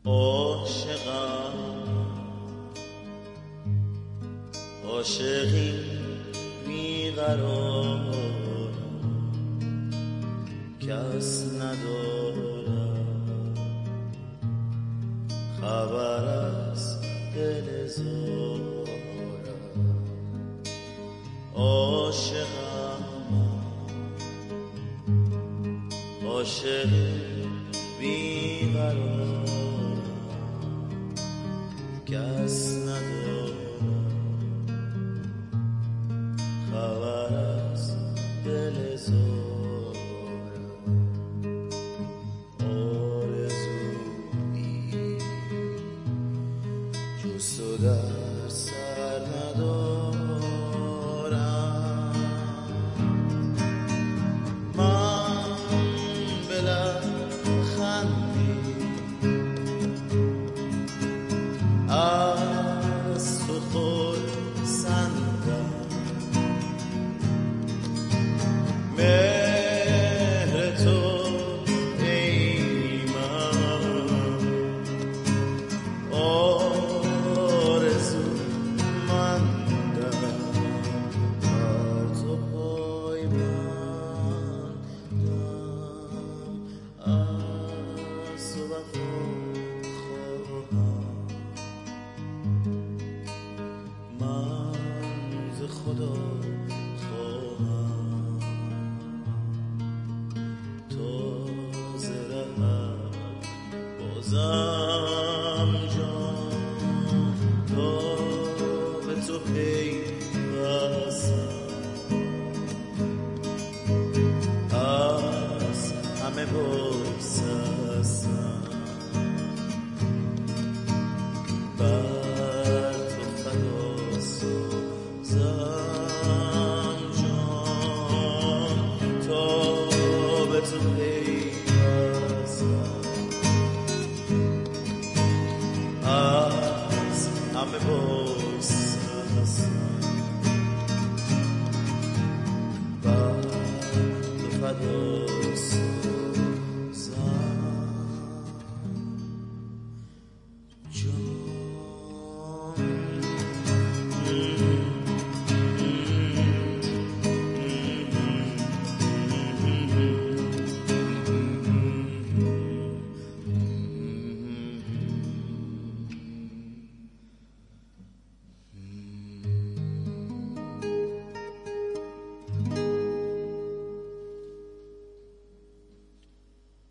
عاشقی بیقرارم، کس ندارم خبر از دل زارم. عاشقی بیقرارم، کس ندارم خبر از دل زارم. آرزویی جز تو در سر ندارم، من به لبخندی از تو خرسندم. مهر تو ای من آرزومندم، بر تو پایبندم، از تو وفا خواهم. من ز خدا خواهم تا ز رهت بازم